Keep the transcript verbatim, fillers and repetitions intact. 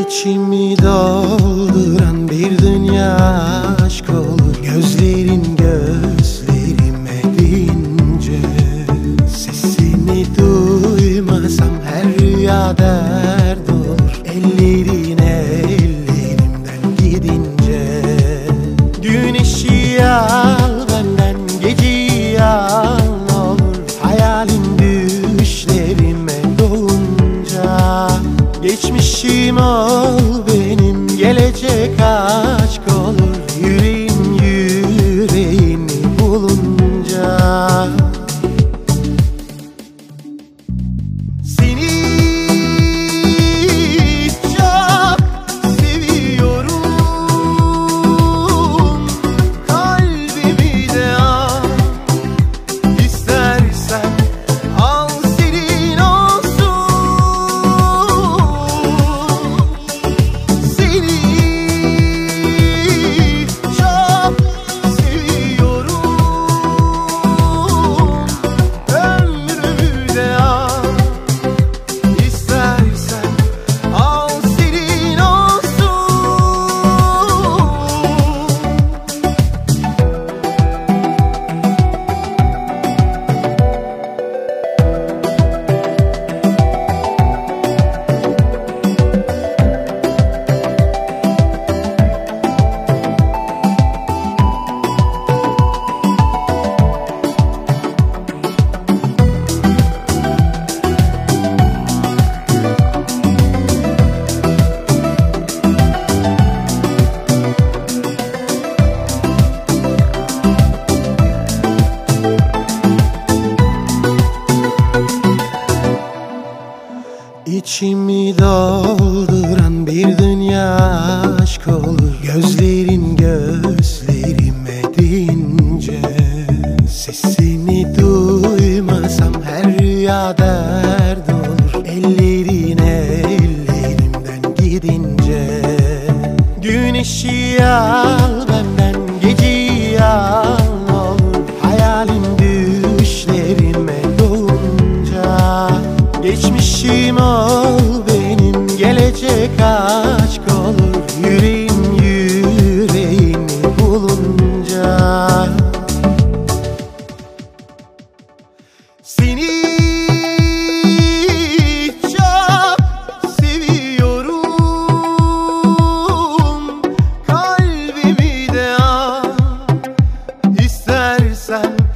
İçimi dolduran bir dünya aşk olur. Gözlerin gözlerime deyince, sesini duymasam her rüya dert olur. Ellerin ellerimden gidince, güneşi al benden, geceyi al ne olur. Hayalin düşlerime dolunca, geçmişim ol benim, gelecek aşk olur. Yüreğim yüreğini bulunca, seni çok seviyorum. Kalbimi de al, istersen al senin olsun. Seni çok seviyorum. Ömrümü de al, istersen al senin olsun. İçimi dolduran bir dünya aşk olur. Gözlerin gözlerime deyince, sesini duymasam her rüya dert olur. Ellerin ellerimden gidince, güneşi al benden, geceyi al ne olur. Hayalin düşlerime dolunca, geçmişim ol benim, gelecek aşk olur. Yüreğim yüreğini bulunca, seni çok seviyorum. Kalbimi de al, istersen